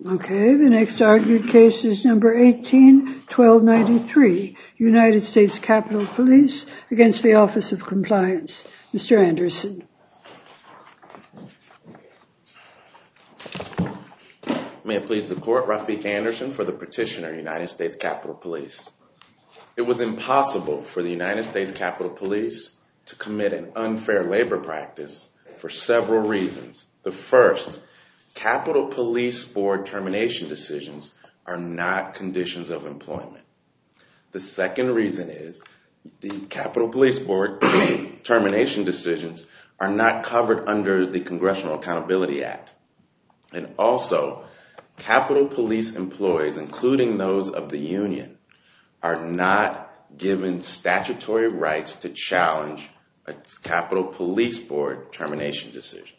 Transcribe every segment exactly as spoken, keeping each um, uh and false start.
Okay, the next argued case is number eighteen twelve ninety-three, United States Capitol Police against the Office of Compliance. Mister Anderson. May it please the Court, Rafiq Anderson for the petitioner, United States Capitol Police. It was impossible for the United States Capitol Police to commit an unfair labor practice for several reasons. The first, Capitol Police Board termination decisions are not conditions of employment. The second reason is the Capitol Police Board termination decisions are not covered under the Congressional Accountability Act. And also, Capitol Police employees, including those of the union, are not given statutory rights to challenge a Capitol Police Board termination decision.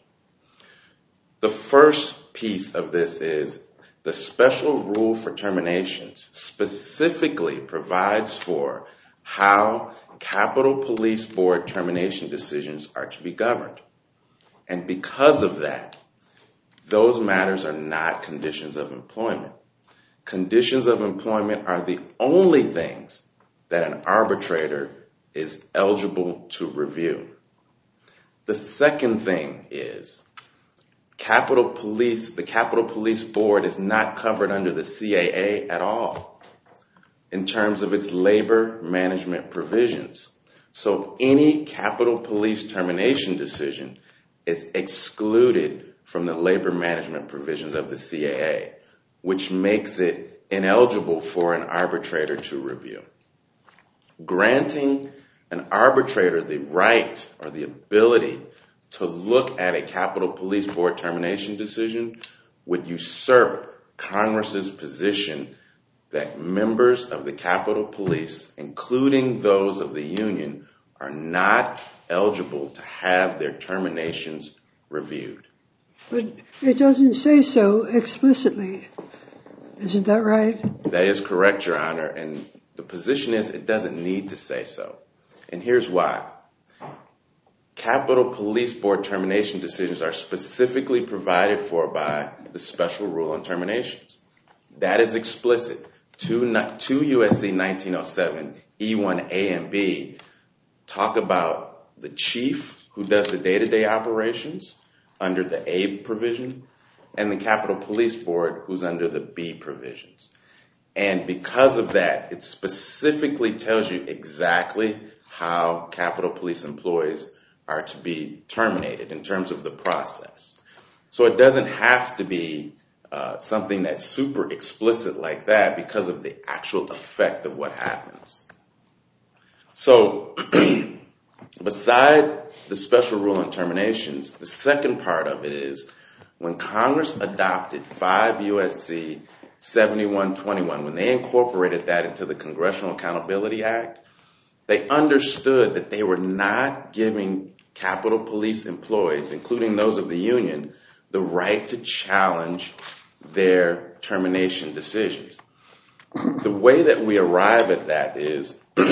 The first piece of this is the special rule for terminations specifically provides for how Capitol Police Board termination decisions are to be governed. And because of that, those matters are not conditions of employment. Conditions of employment are the only things that an arbitrator is eligible to review. The second thing is Capitol Police, the Capitol Police Board is not covered under the C A A at all in terms of its labor management provisions. So any Capitol Police termination decision is excluded from the labor management provisions of the C A A, which makes it ineligible for an arbitrator to review. Granting an arbitrator the right or the ability to look at a Capitol Police Board termination decision would usurp Congress's position that members of the Capitol Police, including those of the union, are not eligible to have their terminations reviewed. But it doesn't say so explicitly. Isn't that right? That is correct, Your Honor. And the position is it doesn't need to say so. And here's why. Capitol Police Board termination decisions are specifically provided for by the special rule on terminations. That is explicit. two U S C nineteen oh seven E one A and B talk about the chief who does the day-to-day operations under the A provision and the Capitol Police Board who's under the B provisions. And because of that, it specifically tells you exactly how Capitol Police employees are to be terminated in terms of the process. So it doesn't have to be uh, something that's super explicit like that because of the actual effect of what happens. So beside the special rule on terminations, the second part of it is when Congress adopted five U S C seventy-one twenty-one, when they incorporated that into the Congressional Accountability Act, they understood that they were not giving Capitol Police employees, including those of the union, the right to challenge their termination decisions. The way that we arrive at that is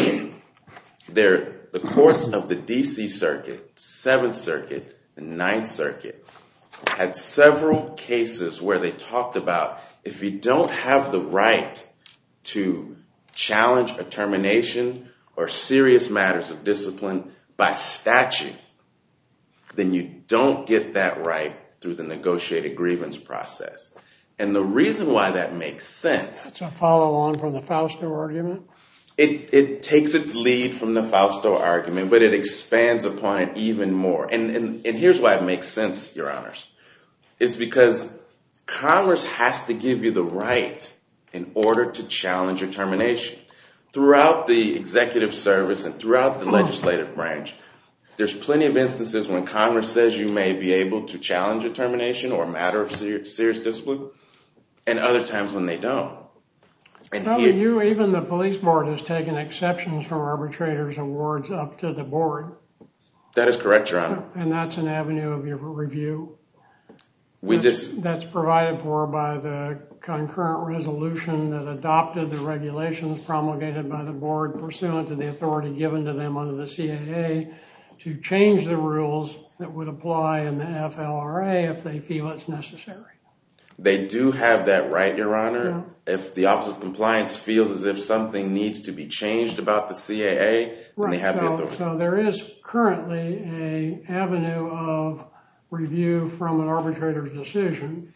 there, the courts of the D C Circuit, Seventh Circuit, and Ninth Circuit had several cases where they talked about if you don't have the right to challenge a termination or serious matters of discipline by statute, then you don't get that right through the negotiated grievance process. And the reason why that makes sense... It's a follow-on from the Fausto argument? It, it takes its lead from the Fausto argument, but it expands upon it even more. And, and, and here's why it makes sense, Your Honors. It's because Congress has to give you the right in order to challenge your termination. Throughout the executive service and throughout the legislative branch, there's plenty of instances when Congress says you may be able to challenge a termination or a matter of serious, serious discipline, and other times when they don't. And well, here, you, even the police board has taken exceptions from arbitrators' awards up to the board. That is correct, Your Honor. And that's an avenue of your review. We that's, just that's provided for by the concurrent resolution that adopted the regulations promulgated by the board pursuant to the authority given to them under the C A A to change the rules that would apply in the F L R A if they feel it's necessary. They do have that right, Your Honor. Yeah. If the Office of Compliance feels as if something needs to be changed about the C A A, then right. they have so, the authority. So there is currently an avenue of review from an arbitrator's decision.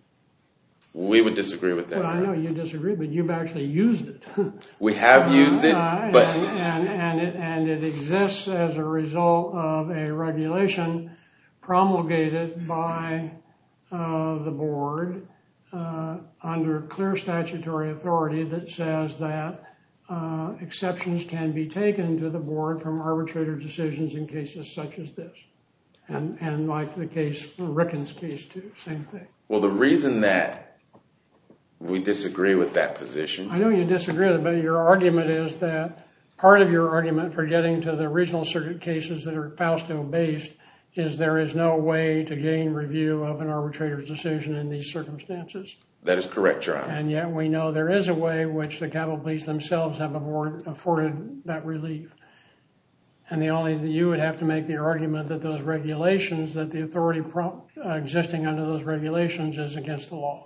We would disagree with that. Well, I know you disagree, but you've actually used it. We have uh, used it, uh, but and, and, and, it, and it exists as a result of a regulation promulgated by uh, the board uh, under clear statutory authority that says that uh, exceptions can be taken to the board from arbitrator decisions in cases such as this. And, and like the case, Ricken's case too, same thing. Well, the reason that we disagree with that position. I know you disagree with it, but your argument is that part of your argument for getting to the regional circuit cases that are Fausto-based is there is no way to gain review of an arbitrator's decision in these circumstances. That is correct, Your Honor. And yet we know there is a way which the Capitol Police themselves have afforded that relief. And the only, you would have to make the argument that those regulations, that the authority pro, uh, existing under those regulations is against the law.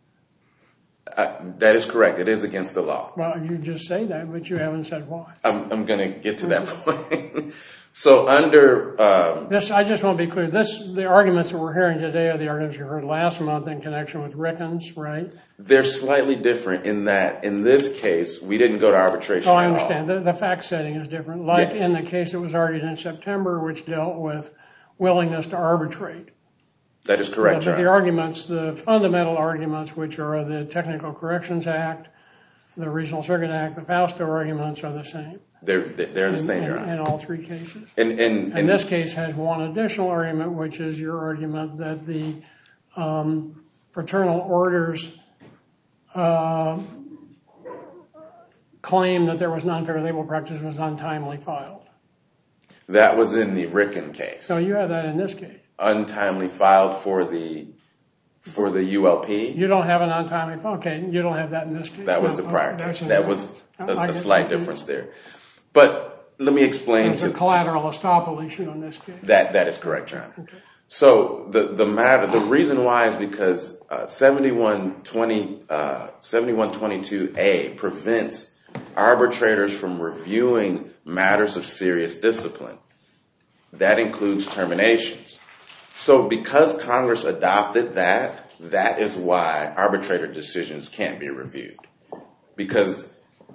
Uh, that is correct. It is against the law. Well, you just say that, but you haven't said why. I'm, I'm going to get to that point. So under... Um, this, I just want to be clear. This, the arguments that we're hearing today are the arguments you heard last month in connection with Ricken's, right? They're slightly different in that, in this case, we didn't go to arbitration Oh, I at understand. all. The, the fact setting is different. Like Yes. in the case that was argued in September, which dealt with willingness to arbitrate. That is correct, But Your the Honor. arguments, the fundamental arguments, which are the Technical Corrections Act, the Regional Circuit Act, the Fausto arguments are the same. They're, they're the in, same, Your in, Honor. in all three cases. And, and, And this case has one additional argument, which is your argument that the um, fraternal orders uh, claim that there was non-fair labor practice was untimely filed. that was in the Ricken case. So you have that in this case. Untimely filed for the for the U L P. You don't have an untimely file. Okay, you don't have that in this case. That was No, the prior okay, case. that's That in- was a, I a get- slight okay. difference there. But let me explain There's to a collateral estoppel issue in this case. that. That is correct, Your Honor. Okay. So the the matter, the reason why is because uh, seventy-one twenty, uh, seventy-one twenty-two A prevents arbitrators from reviewing matters of serious discipline. That includes terminations. So because Congress adopted that, that is why arbitrator decisions can't be reviewed. Because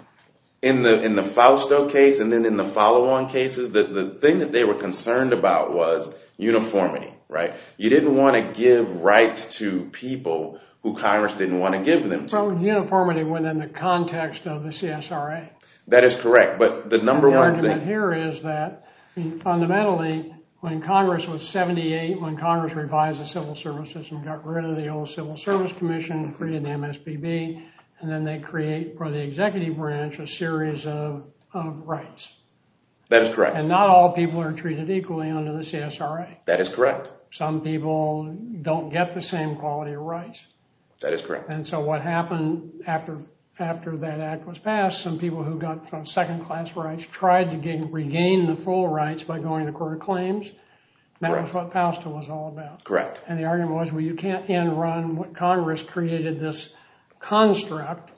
in the in the Fausto case and then in the follow-on cases, the, the thing that they were concerned about was uniformity, right? You didn't want to give rights to people who Congress didn't want to give them to. So uniformity within the context of the C S R A. That is correct. But the number And the one argument thing... here is that I mean, fundamentally, when Congress was seventy-eight, when Congress revised the civil service system, got rid of the old Civil Service Commission, created the M S P B, and then they create for the executive branch a series of, of rights. That is correct. And not all people are treated equally under the C S R A. That is correct. Some people don't get the same quality of rights. That is correct. And so what happened after after that act was passed, some people who got second-class rights tried to gain, regain the full rights by going to the Court of Claims. That Correct. was what Fausto was all about. Correct. And the argument was, well, you can't end run what Congress created this construct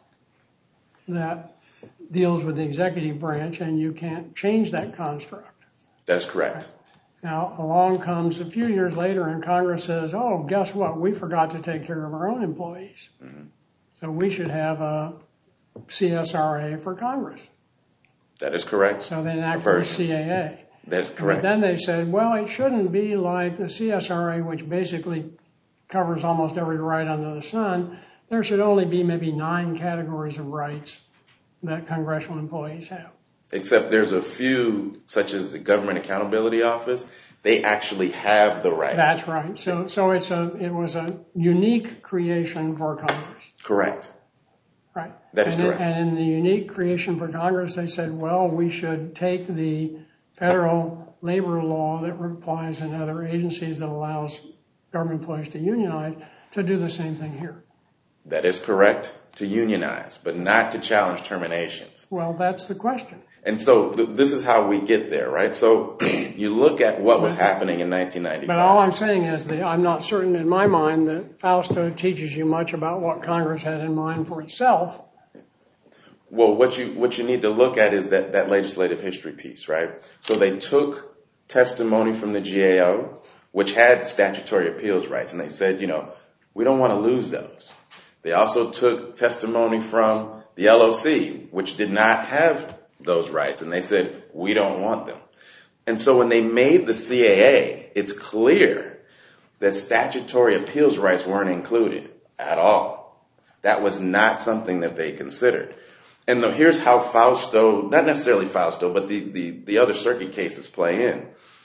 that deals with the executive branch, and you can't change that construct. That is correct. Now, along comes a few years later, and Congress says, oh, guess what? We forgot to take care of our own employees. Mm-hmm. So we should have a C S R A for Congress. That is correct. So they enacted the C A A. That's correct. But then they said, well, it shouldn't be like the C S R A, which basically covers almost every right under the sun. There should only be maybe nine categories of rights that congressional employees have. Except there's a few, such as the Government Accountability Office, they actually have the right. That's right. So so it's a it was a unique creation for Congress. Correct. Right. That is and correct. In, and in the unique creation for Congress, they said, well, we should take the federal labor law that applies in other agencies that allows government employees to unionize to do the same thing here. That is correct, to unionize, but not to challenge terminations. Well, that's the question. And so th- this is how we get there, right? So you look at what was happening in nineteen ninety-five. But all I'm saying is that I'm not certain in my mind that Fausto teaches you much about what Congress had in mind for itself. Well, what you what you need to look at is that, that legislative history piece, right? So they took testimony from the G A O, which had statutory appeals rights, and they said, you know, we don't want to lose those. They also took testimony from the L O C, which did not have those rights, and they said, we don't want them. And so when they made the C A A, it's clear that statutory appeals rights weren't included at all. That was not something that they considered. And the, here's how Fausto, not necessarily Fausto, but the, the, the other circuit cases play in.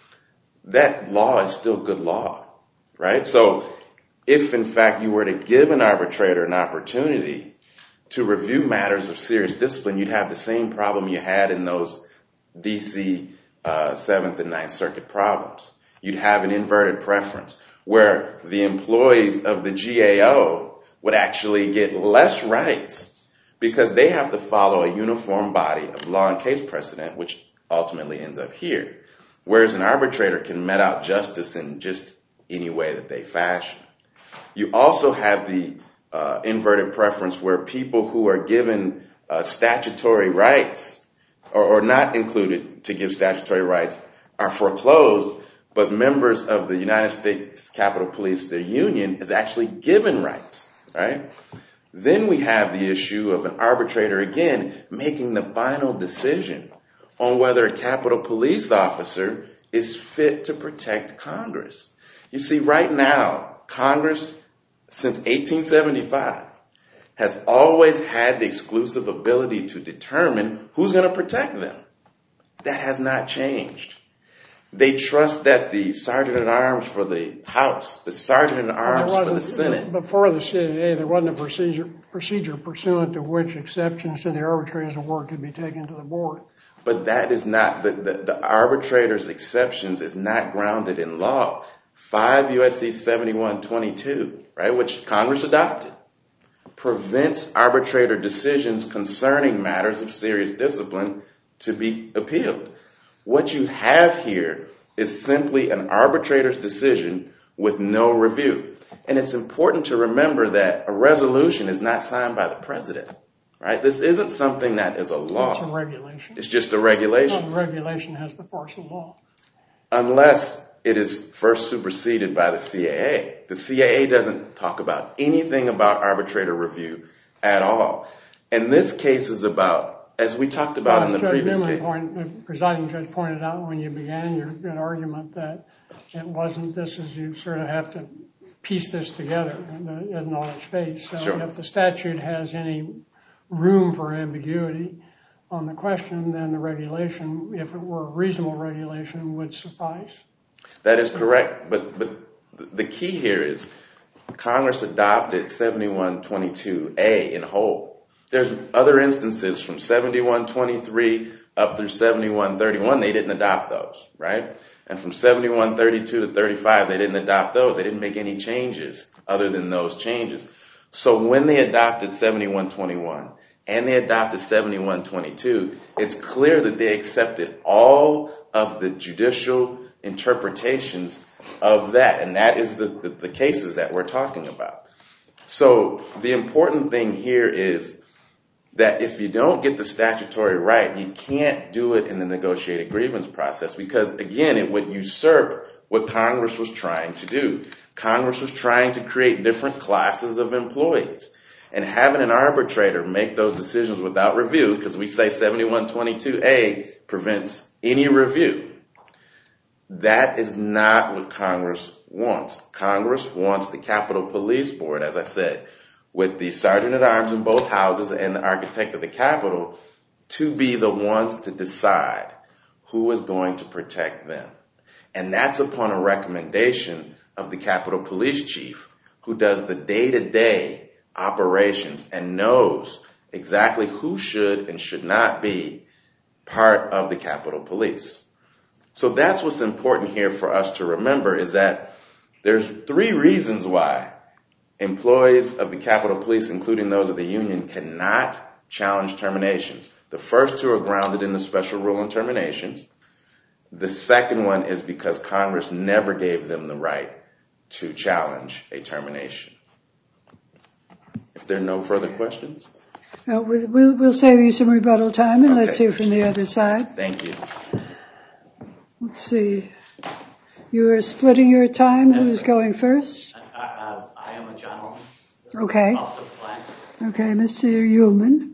That law is still good law, right? So if, in fact, you were to give an arbitrator an opportunity to review matters of serious discipline, you'd have the same problem you had in those D C uh, seventh and ninth Circuit problems. You'd have an inverted preference where the employees of the G A O would actually get less rights because they have to follow a uniform body of law and case precedent, which ultimately ends up here. Whereas an arbitrator can met out justice in just any way that they fashion. You also have the uh, inverted preference where people who are given uh, statutory rights or, or not included to give statutory rights are foreclosed, but members of the United States Capitol Police, their union, is actually given rights, right? Then we have the issue of an arbitrator, again, making the final decision on whether a Capitol Police officer is fit to protect Congress. You see, right now, Congress, since eighteen seventy-five, has always had the exclusive ability to determine who's going to protect them. That has not changed. They trust that the Sergeant-at-Arms for the House, the Sergeant-at-Arms for the Senate. Before the C A A, there wasn't a procedure, procedure pursuant to which exceptions to the arbitrator's award could be taken to the board. But that is not, the, the, the arbitrator's exceptions is not grounded in law. five U S C seventy-one twenty-two, right, which Congress adopted, prevents arbitrator decisions concerning matters of serious discipline to be appealed. What you have here is simply an arbitrator's decision with no review. And it's important to remember that a resolution is not signed by the president, right? This isn't something that is a law. It's a regulation. It's just a regulation. Well, the regulation has the force of law. Unless it is first superseded by the C A A. The C A A doesn't talk about anything about arbitrator review at all. And this case is about, as we talked about well, in the Judge previous Newman case. Point, the presiding judge pointed out when you began your good argument that it wasn't this as you sort of have to piece this together. It isn't on its face. So sure. If the statute has any room for ambiguity on the question, then the regulation, if it were a reasonable regulation, would suffice. That is correct. But but the key here is Congress adopted seventy-one twenty-two A in whole. There's other instances from seventy-one twenty-three up through seventy-one thirty-one, they didn't adopt those, right? And from seventy-one thirty-two to thirty-five, they didn't adopt those. They didn't make any changes other than those changes. So when they adopted seventy-one twenty-one and they adopted seventy-one twenty-two, it's clear that they accepted all of the judicial interpretations of that. And that is the, the, the cases that we're talking about. So the important thing here is that if you don't get the statutory right, you can't do it in the negotiated grievance process because, again, it would usurp what Congress was trying to do. Congress was trying to create different classes of employees. And having an arbitrator make those decisions without review, because we say seventy-one twenty-two A prevents any review, that is not what Congress wants. Congress wants the Capitol Police Board, as I said, with the Sergeant-at-Arms in both houses and the architect of the Capitol to be the ones to decide who is going to protect them. And that's upon a recommendation of the Capitol Police Chief, who does the day-to-day operations and knows exactly who should and should not be part of the Capitol Police. So that's what's important here for us to remember is that there's three reasons why employees of the Capitol Police, including those of the union, cannot challenge terminations. The first two are grounded in the special rule on terminations. The second one is because Congress never gave them the right to challenge a termination. If there are no further questions. Uh, we'll, we'll save you some rebuttal time, and Okay. Let's hear from the other side. Thank you. Let's see. You are splitting your time. Yes, Who's sir. going first? I, I, I am a John Holman. Okay. Off the flag. Okay, Mister Ullman.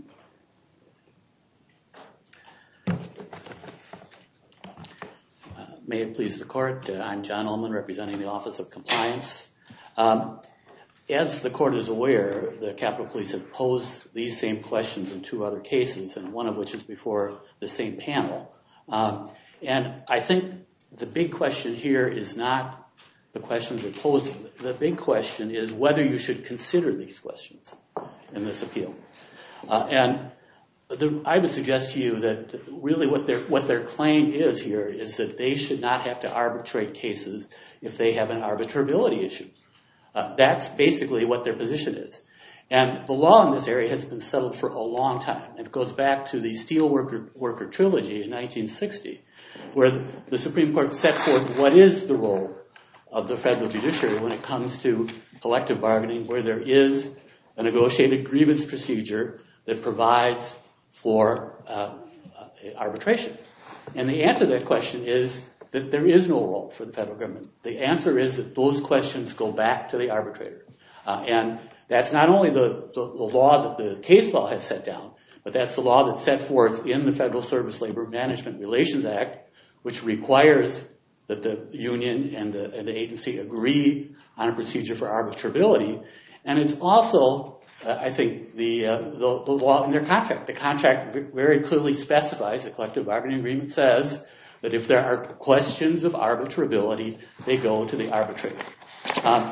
May it please the court, uh, I'm John Ullman, representing the Office of Compliance. Um, as the court is aware, the Capitol Police have posed these same questions in two other cases, and one of which is before the same panel. Um, and I think the big question here is not the questions they're posing. The big question is whether you should consider these questions in this appeal. Uh, and The, I would suggest to you that really what their what their claim is here is that they should not have to arbitrate cases if they have an arbitrability issue. Uh, that's basically what their position is. And the law in this area has been settled for a long time. It goes back to the Steelworker Worker Trilogy in nineteen sixty, where the Supreme Court set forth what is the role of the federal judiciary when it comes to collective bargaining, where there is a negotiated grievance procedure that provides for uh, uh, arbitration. And the answer to that question is that there is no role for the federal government. The answer is that those questions go back to the arbitrator. Uh, and that's not only the, the, the law that the case law has set down, but that's the law that's set forth in the Federal Service Labor Management Relations Act, which requires that the union and the, and the agency agree on a procedure for arbitrability. And it's also Uh, I think the, uh, the the law in their contract. The contract very clearly specifies, the collective bargaining agreement says, that if there are questions of arbitrability, they go to the arbitrator. Um,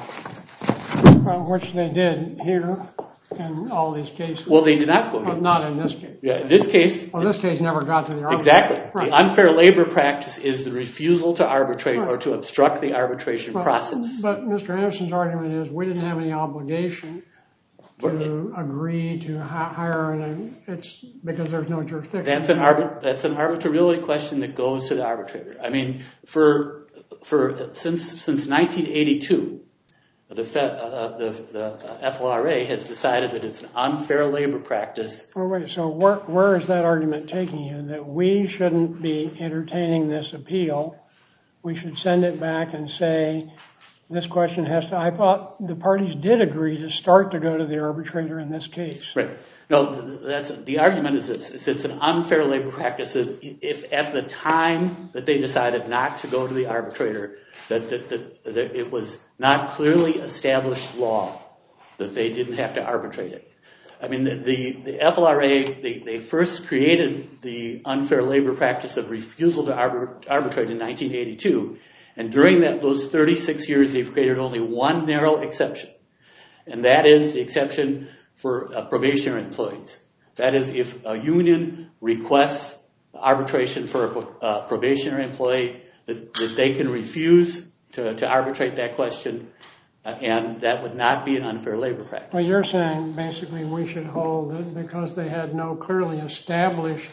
Well, which they did here in all these cases. well, they did not go Well, here. not in this case. Yeah, in this case, Well, this case never got to the arbitrator. exactly. Right. The unfair labor practice is the refusal to arbitrate Right. or to obstruct the arbitration Well, process. But Mister Anderson's argument is we didn't have any obligation to agree to hi- hire, and it's because there's no jurisdiction. That's an arbit- that's an arbitrability question that goes to the arbitrator. I mean, for for since since nineteen eighty-two, the, Fe- uh, the the F L R A has decided that it's an unfair labor practice. Oh, wait, so where where is that argument taking you? That we shouldn't be entertaining this appeal? We should send it back and say, this question has to, I thought the parties did agree to start to go to the arbitrator in this case. Right. No, that's the argument is this: is it's an unfair labor practice. If at the time that they decided not to go to the arbitrator, that, that, that, that it was not clearly established law that they didn't have to arbitrate it. I mean, the, the, the F L R A, they, they first created the unfair labor practice of refusal to arbit- arbitrate in nineteen eighty-two. And during that, those thirty-six years, they've created only one narrow exception. And that is the exception for uh, probationary employees. That is, if a union requests arbitration for a uh, probationary employee, that, that they can refuse to, to arbitrate that question, uh, and that would not be an unfair labor practice. Well, you're saying basically we should hold it because they had no clearly established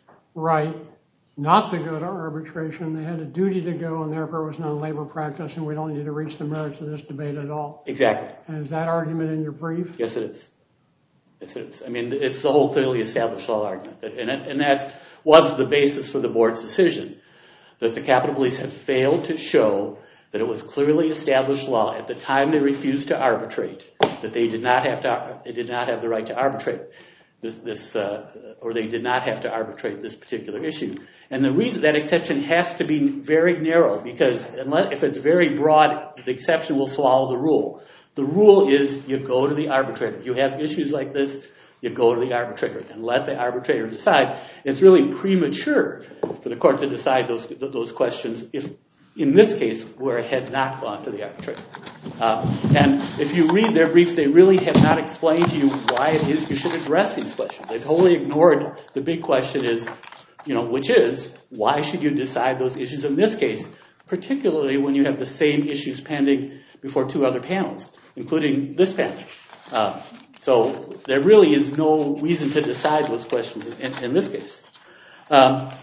right not to go to arbitration. They had a duty to go, and therefore it was non-labor practice, and we don't need to reach the merits of this debate at all. Exactly. And is that argument in your brief? Yes, it is. Yes, it is. I mean, it's the whole clearly established law argument. That, and and that was the basis for the board's decision, that the Capitol Police have failed to show that it was clearly established law at the time they refused to arbitrate, that they did not have to, they did not have the right to arbitrate this, this uh, or they did not have to arbitrate this particular issue. And the reason that exception has to be very narrow, because unless, if it's very broad, the exception will swallow the rule. The rule is you go to the arbitrator. You have issues like this, you go to the arbitrator and let the arbitrator decide. It's really premature for the court to decide those those questions if, in this case, where it had not gone to the arbitrator. Uh, and if you read their brief, they really have not explained to you why it is you should address these questions. They've wholly ignored the big question is, you know, which is, why should you decide those issues in this case, particularly when you have the same issues pending before two other panels, including this panel. Uh, so there really is no reason to decide those questions in, in this case. Um,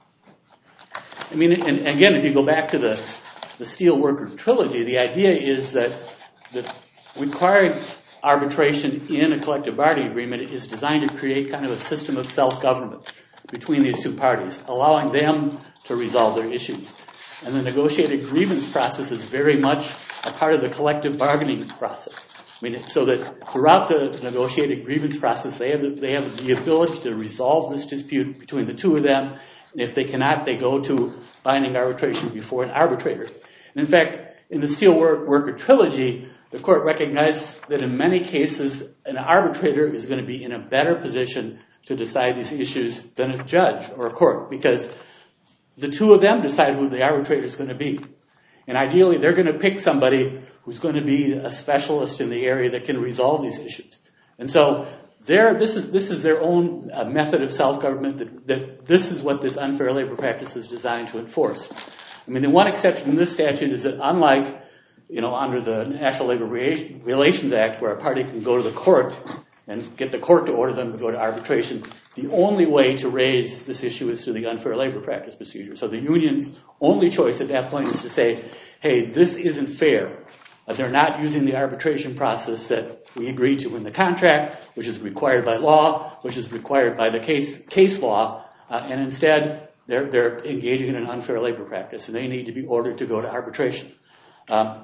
I mean, and again, if you go back to the, the Steelworker Trilogy, the idea is that the required arbitration in a collective bargaining agreement is designed to create kind of a system of self-government between these two parties, allowing them to resolve their issues. And the negotiated grievance process is very much a part of the collective bargaining process. I mean, so that throughout the negotiated grievance process, they have the, they have the ability to resolve this dispute between the two of them. And if they cannot, they go to binding arbitration before an arbitrator. And in fact, in the Steelworker Trilogy, the court recognized that in many cases, an arbitrator is going to be in a better position to decide these issues than a judge or a court, because the two of them decide who the arbitrator is going to be. And ideally, they're going to pick somebody who's going to be a specialist in the area that can resolve these issues. And so there, this is this is their own uh, method of self-government, that, that this is what this unfair labor practice is designed to enforce. I mean, the one exception in this statute is that unlike, you know, under the National Labor Relations Act, where a party can go to the court and get the court to order them to go to arbitration, the only way to raise this issue is through the unfair labor practice procedure. So the union's only choice at that point is to say, hey, this isn't fair. They're not using the arbitration process that we agreed to in the contract, which is required by law, which is required by the case case law, uh, and instead they're, they're engaging in an unfair labor practice, and they need to be ordered to go to arbitration. Um,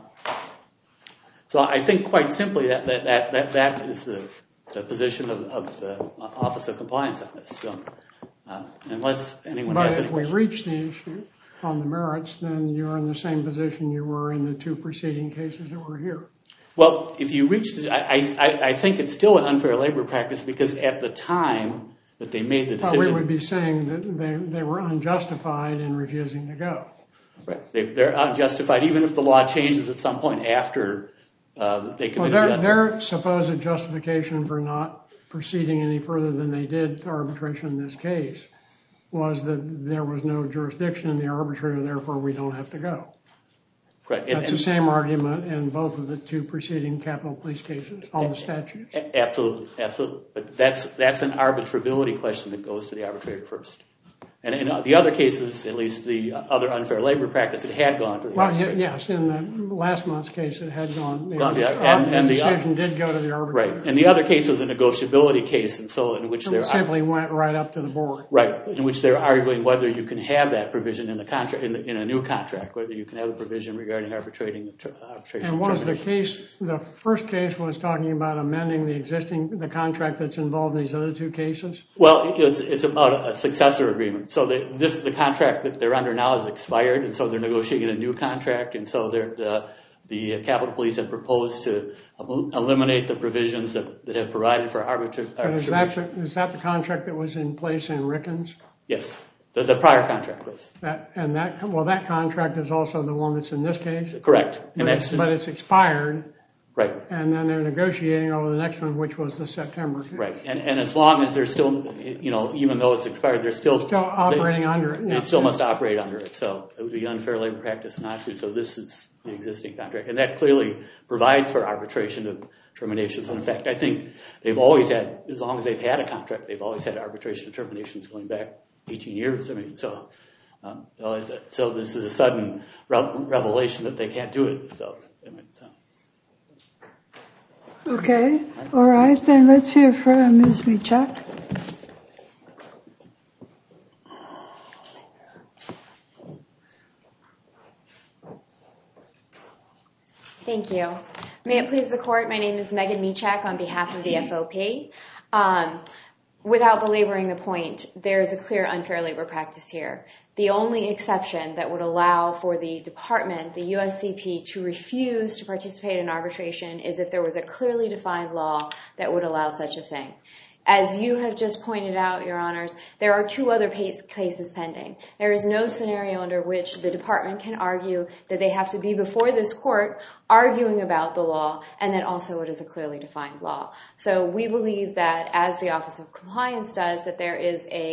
so I think quite simply that that that that, that is the, the position of, of the Office of Compliance on this. So, uh, unless anyone but has any questions. But if we reach the issue on the merits, then you're in the same position you were in the two preceding cases that were here. Well, if you reach, the, I, I, I think it's still an unfair labor practice, because at the time that they made the decision, well, we would be saying that they they were unjustified in refusing to go. Right, they, they're unjustified, even if the law changes at some point after uh, they committed well, their, the their supposed justification for not proceeding any further than they did to arbitration in this case was that there was no jurisdiction in the arbitrator, therefore we don't have to go. Right. And, That's and, the same argument in both of the two preceding Capitol Police cases on the statutes. Absolutely, absolutely. But that's that's an arbitrability question that goes to the arbitrator first. And in the other cases, at least the other unfair labor practice, it had gone to the well, arbitrator. Yes, in the last month's case, it had gone. The, gone to the, and, and the the decision did go to the arbitrator. Right. And the other case was a negotiability case, and so in which it they simply went right up to the board. Right, in which they're arguing whether you can have that provision in the contract, in, the, in a new contract, whether you can have a provision regarding arbitrating arbitration. And was the case, the first case was talking about amending the existing, the contract that's involved in these other two cases? Well, it's it's about a successor agreement. So the, this the contract that they're under now is expired, and so they're negotiating a new contract, and so they're the the Capitol Police have proposed to eliminate the provisions that, that have provided for arbitra- arbitration. Is that, the, is that the contract that was in place in Rickens? Yes, the, the prior contract was. That, and that, well, that contract is also the one that's in this case? Correct. But, And it's, that's but it's expired. Right. And then they're negotiating over the next one, which was the September case. Right. And and as long as they're still, you know, even though it's expired, they're still... Still operating they, under it. Yeah. It still must operate under it. So it would be unfair labor practice not to. So this is the existing contract. And that clearly provides for arbitration of terminations. And in fact, I think they've always had, as long as they've had a contract, they've always had arbitration of terminations going back eighteen years. I mean, so um, so this is a sudden revelation that they can't do it. So, I mean, so. Okay. All right. Then let's hear from Miz Michak. Thank you. May it please the court, my name is Megan Michak on behalf of the F O P. Um, without belaboring the point, there is a clear unfair labor practice here. The only exception that would allow for the department, the U S C P, to refuse to participate in arbitration is if there was a clearly defined law that would allow such a thing. As you have just pointed out, Your Honors, there are two other cases pending. There is no scenario under which the department can argue that they have to be before this court arguing about the law, and that also it is a clearly defined law. So we believe that, as the Office of Compliance does, that there is a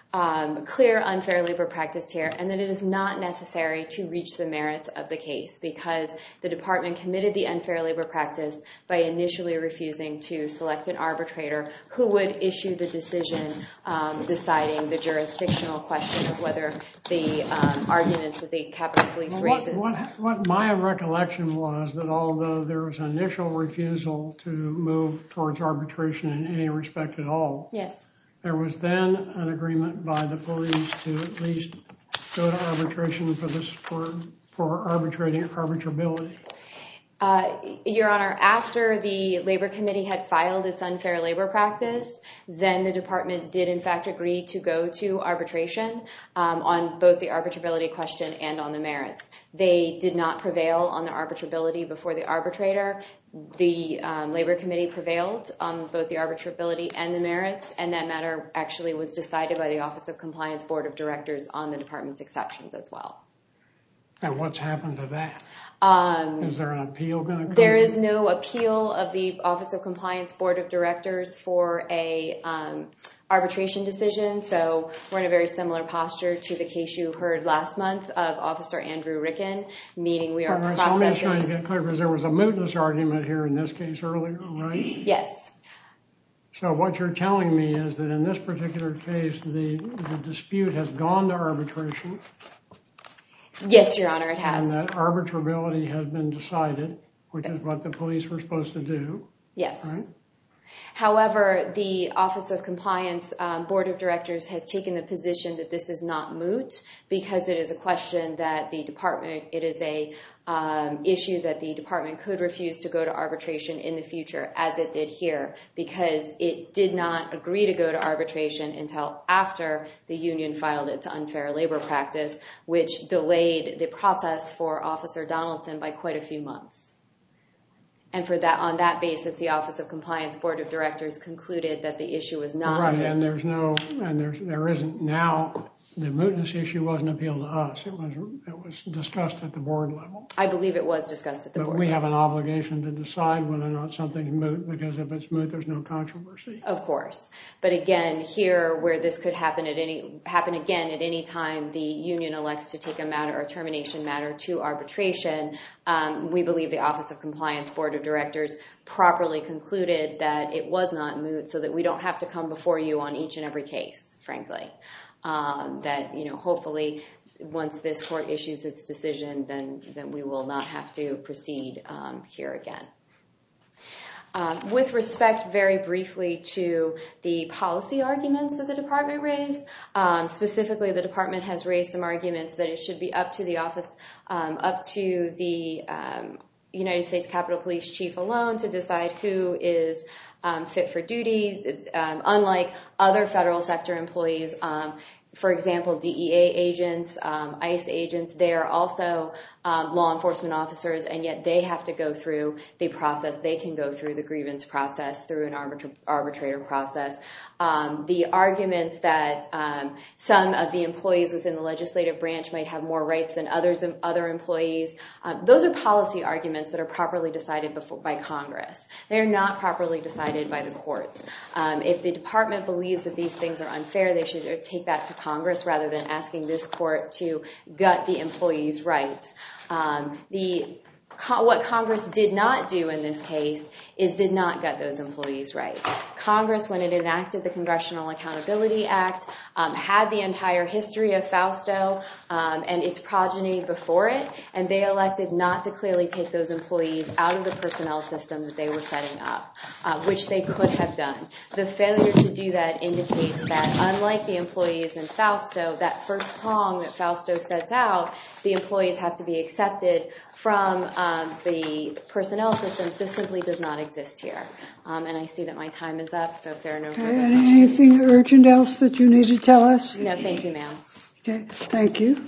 um, clear unfair labor practice here, and that it is not necessary to reach the merits of the case because the department committed the unfair labor practice by initially refusing to select an arbitrator who would issue the decision um, deciding the jurisdictional question of whether the um, arguments that the Capitol Police well, raises. What, what, what my recollection was that although there was an initial refusal to move towards arbitration in any respect at all, yes, there was then an agreement by the police to at least go to arbitration for this for for arbitrating arbitrability. Uh, Your Honor, after the Labor Committee had filed its unfair labor practice, then the department did in fact agree to go to arbitration um, on both the arbitrability question and on the merits. They did not prevail on the arbitrability before the arbitrator. The um, Labor Committee prevailed on both the arbitrability and the merits, and that matter actually was decided by the Office of Compliance Board of Directors on the department's exceptions as well. And what's happened to that? Um, is there an appeal going to come? There is no appeal of the Office of Compliance Board of Directors for a um, arbitration decision, so we're in a very similar posture to the case you heard last month of Officer Andrew Ricken, meaning we are right, processing... So I'm trying to get clear, because there was a mootness argument here in this case earlier, right? Yes. So what you're telling me is that in this particular case, the, the dispute has gone to arbitration. Yes, Your Honor, it has. And that arbitrability has been decided, which is what the police were supposed to do. Yes. Right? However, the Office of Compliance um, Board of Directors has taken the position that this is not moot because it is a question that the department, it is a um, issue that the department could refuse to go to arbitration in the future, as it did here, because it did not agree to go to arbitration until after the union filed its unfair labor practice, which delayed the process for Officer Donaldson by quite a few months. And for that, on that basis, the Office of Compliance Board of Directors concluded that the issue was not right, moot. and there's no, and there's there isn't now. The mootness issue wasn't appealed to us. It was it was discussed at the board level. I believe it was discussed at the but board we level. have an obligation to decide whether or not something's moot, because if it's moot, there's no controversy. Of course, but again, here where this could happen at any happen again at any time, the union elects to take a matter or termination matter to arbitration. Um, we believe the Office of Compliance Board of Directors properly concluded that it was not moot, so that we don't have to come before you on each and every case. Frankly, um, that you know, hopefully, once this court issues its decision, then then we will not have to proceed um, here again. Um, with respect, very briefly, to the policy arguments that the department raised, um, specifically the department has raised some arguments that it should be up to the office, um, up to the um, United States Capitol Police Chief alone to decide who is um, fit for duty, um, unlike other federal sector employees. Um, For example, D E A agents, um, ICE agents, they are also um, law enforcement officers, and yet they have to go through the process. They can go through the grievance process, through an arbitra- arbitrator process. Um, the arguments that um, some of the employees within the legislative branch might have more rights than others, other employees, um, those are policy arguments that are properly decided before, by Congress. They are not properly decided by the courts. Um, if the department believes that these things are unfair, they should take that to Congress rather than asking this court to gut the employees' rights. Um, the What Congress did not do in this case is did not gut those employees' rights. Congress, when it enacted the Congressional Accountability Act, um, had the entire history of Fausto um, and its progeny before it, and they elected not to clearly take those employees out of the personnel system that they were setting up, uh, which they could have done. The failure to do that indicates that, unlike the employees in Fausto, that first prong that Fausto sets out, the employees have to be accepted from um, the personnel system just simply does not exist here. Um, and I see that my time is up, so if there are no okay, further and questions. anything urgent else that you need to tell us? No, thank you, ma'am. Okay, thank you.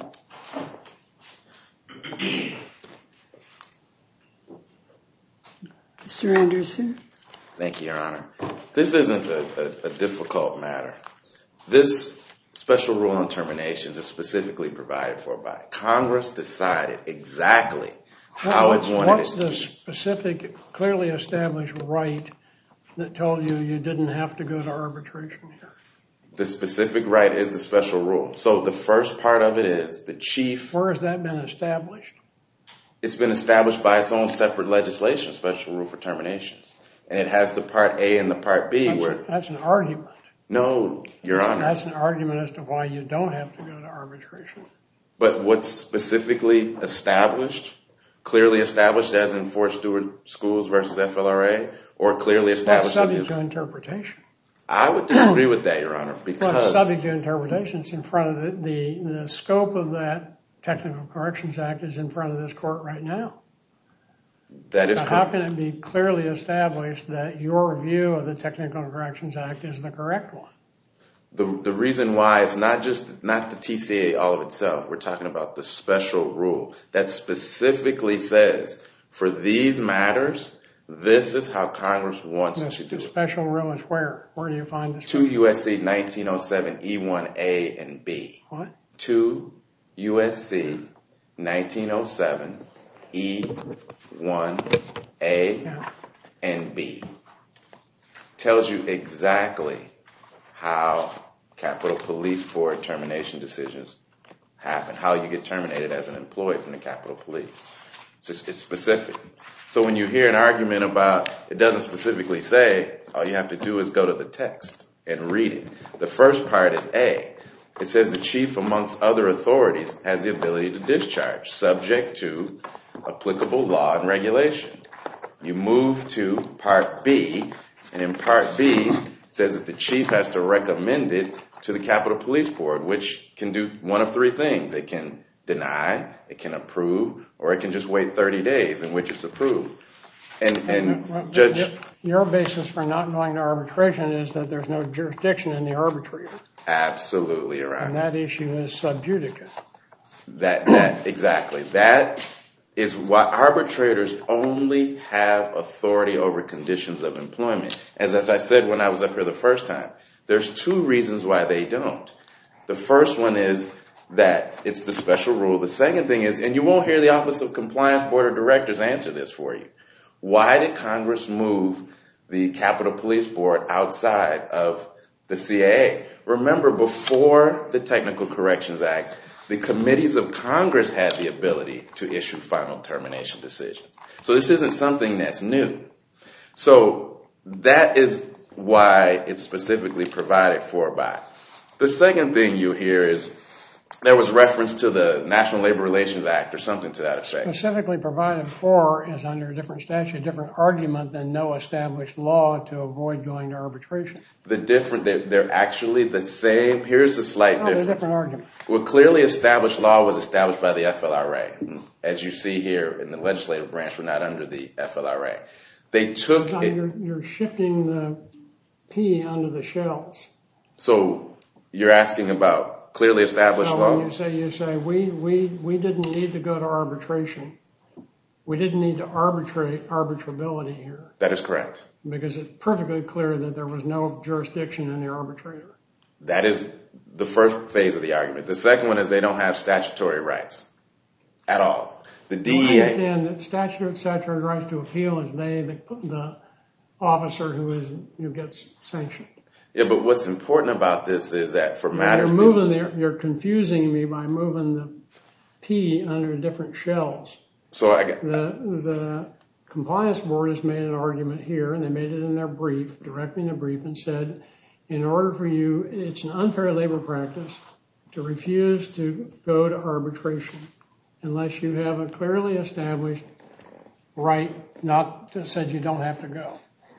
Mister Anderson. Thank you, Your Honor. This isn't a, a, a difficult matter. This special rule on terminations is specifically provided for by Congress. Decided exactly how it wanted What's it the to be. specific, clearly established right that told you you didn't have to go to arbitration here? The specific right is the special rule. So the first part of it is the chief. Where has that been established? It's been established by its own separate legislation, special rule for terminations. And it has the Part A and the Part B. That's, where a, that's an argument. No, Your Honor. That's an argument as to why you don't have to go to arbitration. But what's specifically established, clearly established as in Fort Stewart Schools versus F L R A, or clearly established That's as subject to interpretation. I would disagree with that, Your Honor, because Well, it's subject to interpretation. It's in front of the, the, the scope of that Technical Corrections Act is in front of this court right now. that is Now, correct. how can it be clearly established that your view of the Technical Corrections Act is the correct one? The, the reason why it's not just, not the T C A all of itself. We're talking about the special rule that specifically says, for these matters, this is how Congress wants This, to do the it. special rule is where? Where do you find this? two U S C nineteen oh seven E one A and B. What? two U S C nineteen oh seven E one A Yeah. and B. Tells you exactly how Capitol Police Board termination decisions happen, how you get terminated as an employee from the Capitol Police. So it's specific. So when you hear an argument about it doesn't specifically say, all you have to do is go to the text and read it. The first part is A. It says the chief, amongst other authorities, has the ability to discharge, subject to applicable law and regulation. You move to Part B, and in Part B, it says that the chief has to recommend it to the Capitol Police Board, which can do one of three things. It can deny, it can approve, or it can just wait thirty days in which it's approved. And, and Well, Judge... Your basis for not going to arbitration is that there's no jurisdiction in the arbitrator. Absolutely, Your Honor. And that issue is sub judice. That, that, exactly. That is why arbitrators only have authority over conditions of employment. As, as I said when I was up here the first time, there's two reasons why they don't. The first one is that it's the special rule. The second thing is, and you won't hear the Office of Compliance Board of Directors answer this for you, why did Congress move the Capitol Police Board outside of the C A A? Remember, before the Technical Corrections Act, the committees of Congress had the ability to issue final termination decisions. So this isn't something that's new. So that is why it's specifically provided for by. The second thing you hear is there was reference to the National Labor Relations Act or something to that effect. Specifically provided for is under a different statute, a different argument than no established law to avoid going to arbitration. The different, they're, they're actually the same. Here's a slight No, difference. they're different argument. Well, clearly established law was established by the F L R A. As you see here in the legislative branch, we're not under the F L R A. They took No, it. you're, you're shifting the P under the shells. So you're asking about clearly established So law? when you say, you say, we, we, we didn't need to go to arbitration. We didn't need to arbitrate arbitrability here. That is correct. Because it's perfectly clear that there was no jurisdiction in the arbitrator. That is the first phase of the argument. The second one is they don't have statutory rights at all. The D E A... I understand that statute, statutory rights to appeal is they, the, the officer who is who gets sanctioned. Yeah, but what's important about this is that for matters... You're moving the, you're confusing me by moving the P under different shells. So I get... The, the Compliance Board has made an argument here, and they made it in their brief, directly in their brief, and said, in order for you, it's an unfair labor practice to refuse to go to arbitration unless you have a clearly established right, not that said you don't have to go.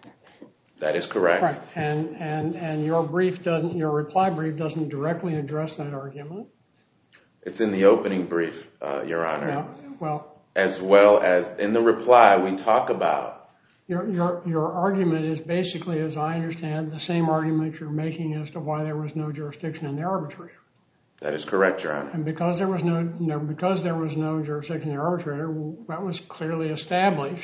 That is correct. Right, and, and, and your brief doesn't, your reply brief doesn't directly address that argument. It's in the opening brief, uh, Your Honor. Now, well... As well as in the reply, we talk about... Your, your, your argument is basically, as I understand, the same argument you're making as to why there was no jurisdiction in the arbitrator. That is correct, Your Honor. And because there was no, no because there was no jurisdiction in the arbitrator, that was clearly established.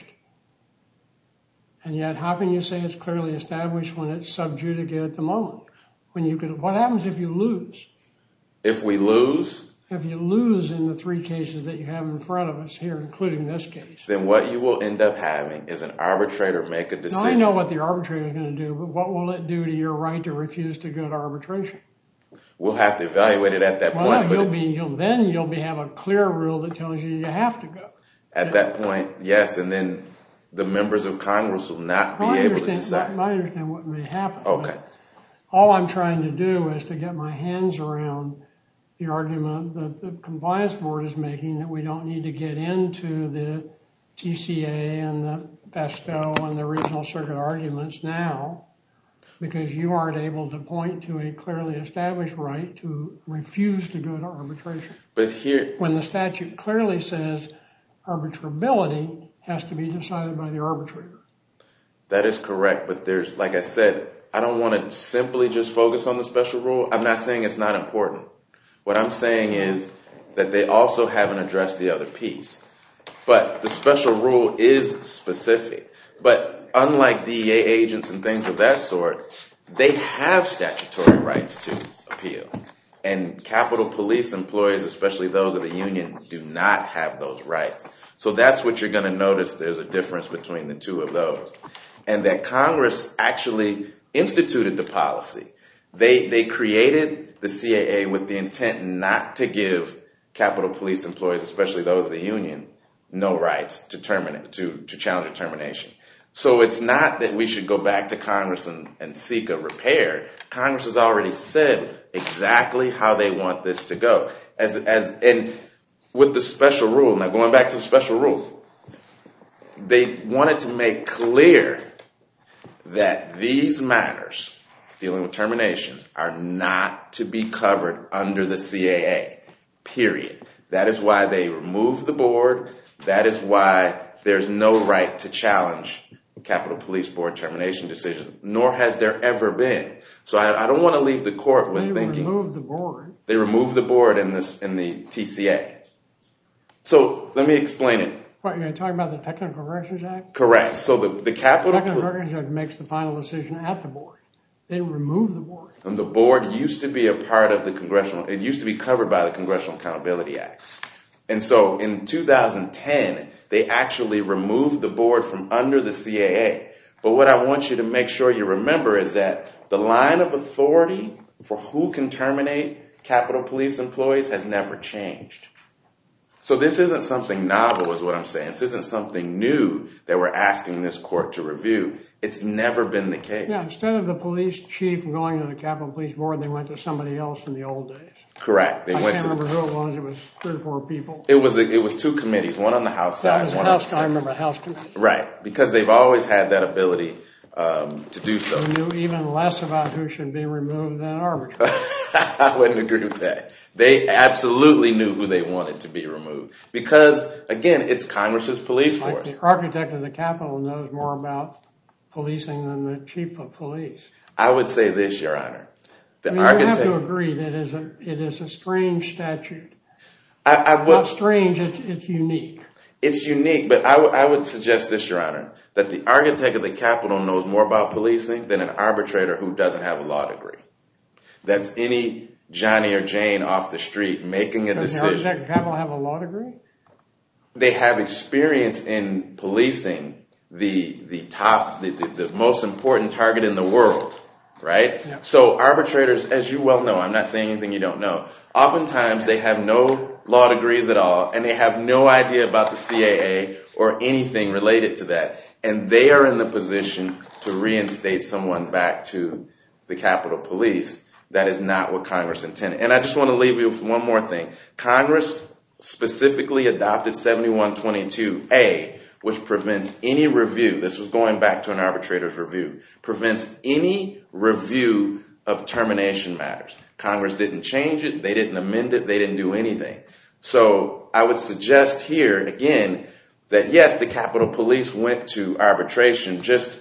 And yet, how can you say it's clearly established when it's sub judice at the moment? When you could, what happens if you lose? If we lose, if you lose in the three cases that you have in front of us here, including this case. Then what you will end up having is an arbitrator make a decision. Now, I know what the arbitrator is going to do, but what will it do to your right to refuse to go to arbitration? We'll have to evaluate it at that well, point. No, you'll be, you'll, then you'll be, have a clear rule that tells you you have to go. At that point, yes, and then the members of Congress will not be well, able to decide. I understand what may happen. Okay. All I'm trying to do is to get my hands around the argument that the Compliance Board is making that we don't need to get into the T C A and the Festo and the regional circuit arguments now because you aren't able to point to a clearly established right to refuse to go to arbitration. But here, when the statute clearly says arbitrability has to be decided by the arbitrator. That is correct, but there's, like I said, I don't want to simply just focus on the special rule. I'm not saying it's not important. What I'm saying is that they also haven't addressed the other piece. But the special rule is specific. But unlike D E A agents and things of that sort, they have statutory rights to appeal. And Capitol Police employees, especially those of the union, do not have those rights. So that's what you're going to notice. There's a difference between the two of those. And that Congress actually instituted the policy. They they created the C A A with the intent not to give Capitol Police employees, especially those of the union, no rights to terminate, to, to challenge a termination. So it's not that we should go back to Congress and, and seek a repair. Congress has already said exactly how they want this to go. As as and with the special rule, now going back to the special rule, they wanted to make clear that these matters dealing with terminations are not to be covered under the C A A, period. That is why they removed the board. That is why there's no right to challenge Capitol Police Board termination decisions, nor has there ever been. So I, I don't want to leave the court with they thinking... They removed the board. They removed the board in, this, in the T C A. So let me explain it. What, you're talking about the Technical Corrections Act? Correct. So the, the Capitol... The Technical Corrections Act makes the final decision at the board. They removed the board. And the board used to be a part of the congressional... It used to be covered by the Congressional Accountability Act. And so in two thousand ten, they actually removed the board from under the C A A. But what I want you to make sure you remember is that the line of authority for who can terminate Capitol Police employees has never changed. So this isn't something novel is what I'm saying. This isn't something new that we're asking this court to review. It's never been the case. Yeah, instead of the police chief going to the Capitol Police Board, they went to somebody else in the old days. Correct. They I went can't to remember who it was. It was three or four people. It was a, it was two committees, one on the House that side. Was one House, on the Senate. I remember the House committee. Right, because they've always had that ability um, to do so. They knew even less about who should be removed than arbitrator. I wouldn't agree with that. They absolutely knew who they wanted to be removed. Because, again, it's Congress's police force. Like the architect of the Capitol knows more about policing than the chief of police. I would say this, Your Honor. The I mean, architect, you have to agree that it is a, it is a strange statute. I, I would, Not strange, it's, it's unique. It's unique, but I, w- I would suggest this, Your Honor, that the architect of the Capitol knows more about policing than an arbitrator who doesn't have a law degree. That's any Johnny or Jane off the street making a Does decision. the architect of the Capitol have a law degree? They have experience in policing the the top, the, the, the most important target in the world, right? Yeah. So arbitrators, as you well know, I'm not saying anything you don't know, oftentimes they have no law degrees at all, and they have no idea about the C A A or anything related to that. And they are in the position to reinstate someone back to the Capitol Police. That is not what Congress intended. And I just want to leave you with one more thing. Congress specifically adopted seventy-one twenty-two A, which prevents any review. This was going back to an arbitrator's review. Prevents any review of termination matters. Congress didn't change it. They didn't amend it. They didn't do anything. So I would suggest here, again, that yes, the Capitol Police went to arbitration just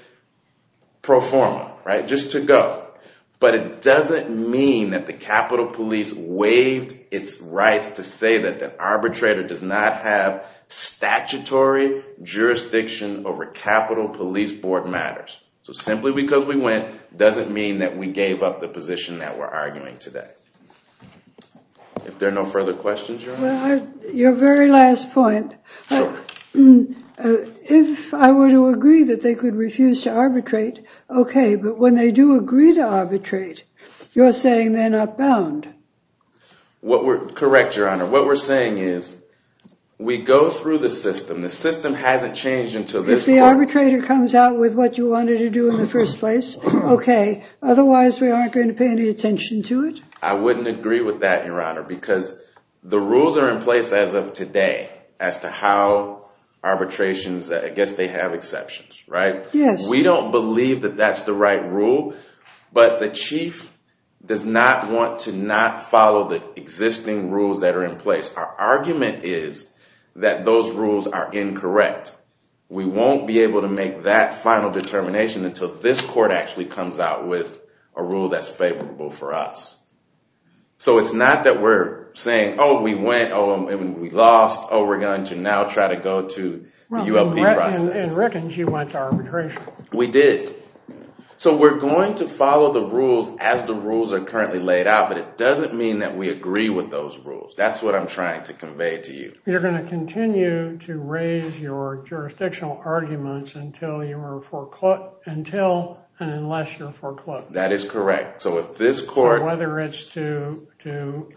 pro forma, right? Just to go. But it doesn't mean that the Capitol Police waived its rights to say that the arbitrator does not have statutory jurisdiction over Capitol Police Board matters. So simply because we went doesn't mean that we gave up the position that we're arguing today. If there are no further questions, Your Honor. Well, I, your very last point. Sure. I, uh, if I were to agree that they could refuse to arbitrate, okay, but when they do agree to arbitrate, you're saying they're not bound. What we're correct, Your Honor. What we're saying is we go through the system. The system hasn't changed until this If the court. arbitrator comes out with what you wanted to do in the first place, okay. Otherwise, we aren't going to pay any attention to it. I wouldn't agree with that, Your Honor, because the rules are in place as of today as to how arbitrations, I guess they have exceptions, right? Yes. We don't believe that that's the right rule, but the chief does not want to not follow the existing rules that are in place. Our argument is that those rules are incorrect. We won't be able to make that final determination until this court actually comes out with a rule that's favorable for us. So it's not that we're saying, oh, we went, oh, and we lost, oh, we're going to now try to go to the Well, U L P in, process. in, in Rickens, you went to arbitration. We did. So we're going to follow the rules as the rules are currently laid out, but it doesn't mean that we agree with those rules. That's what I'm trying to convey to you. You're going to continue to raise your jurisdictional arguments until you are foreclosed, until and unless you're foreclosed. That is correct. So if this court... So whether it's to, to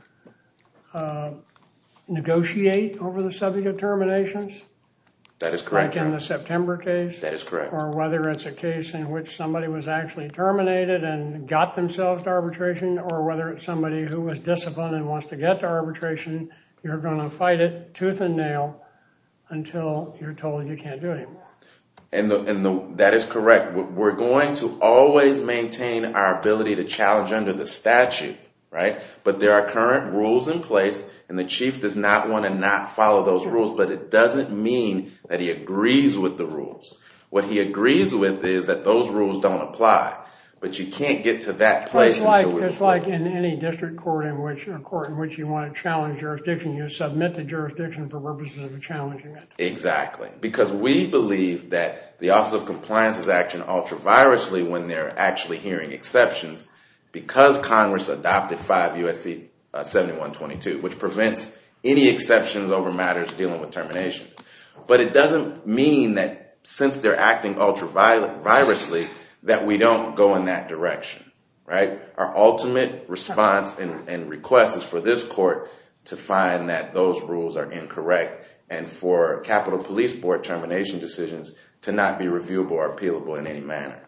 uh, negotiate over the subject of terminations, that is correct. like in the September case, that is correct. Or whether it's a case in which somebody was actually terminated and got themselves to arbitration, or whether it's somebody who was disciplined and wants to get to arbitration, you're going to fight it tooth and nail until you're told you can't do it anymore. And, the, and the, that is correct. We're going to always maintain our ability to challenge under the statute, right? But there are current rules in place, and the chief does not want to not follow those rules, but it doesn't mean that he agrees with the rules. What he agrees with is that those rules don't apply. But you can't get to that place it's like, until we... It's like in any district court in which, or court in which you want to challenge jurisdiction, you submit the jurisdiction for purposes of challenging it. Exactly. Because we believe that the Office of Compliance is acting ultra-virously when they're actually hearing exceptions, because Congress adopted five U S C uh, seventy-one twenty-two, which prevents any exceptions over matters dealing with termination. But it doesn't mean that since they're acting ultra-virously that we don't go in that direction, right? Our ultimate response and, and request is for this court to find that those rules are incorrect and for Capitol Police Board termination decisions to not be reviewable or appealable in any manner.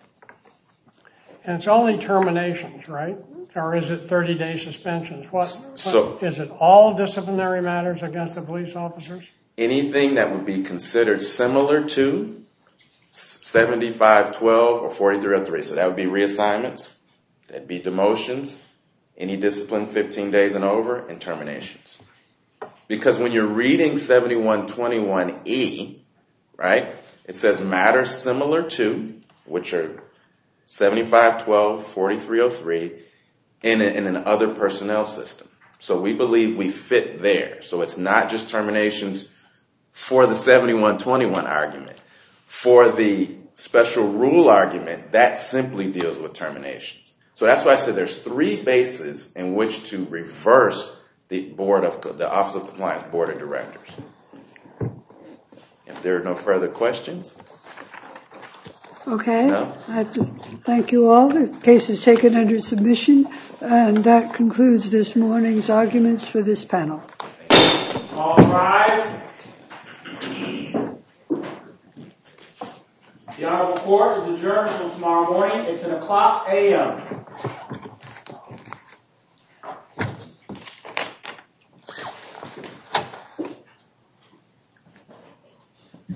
And it's only terminations, right? Or is it thirty-day suspensions? What, So, what is it? All disciplinary matters against the police officers? Anything that would be considered similar to seventy-five twelve or forty-three oh three. So that would be reassignments, that'd be demotions, any discipline fifteen days and over, and terminations. Because when you're reading seventy-one twenty-one E, right, it says matters similar to, which are seventy-five twelve, forty-three oh three, in, a, in an other personnel system. So we believe we fit there. So it's not just terminations for the seventy-one twenty-one argument. For the special rule argument, that simply deals with terminations. So that's why I said there's three bases in which to reverse the board of the Office of Compliance Board of Directors. If there are no further questions. Okay. No? I have to thank you all. The case is taken under submission, and that concludes this morning's arguments for this panel. All rise. The Honorable Court is adjourned until tomorrow morning at ten o'clock a m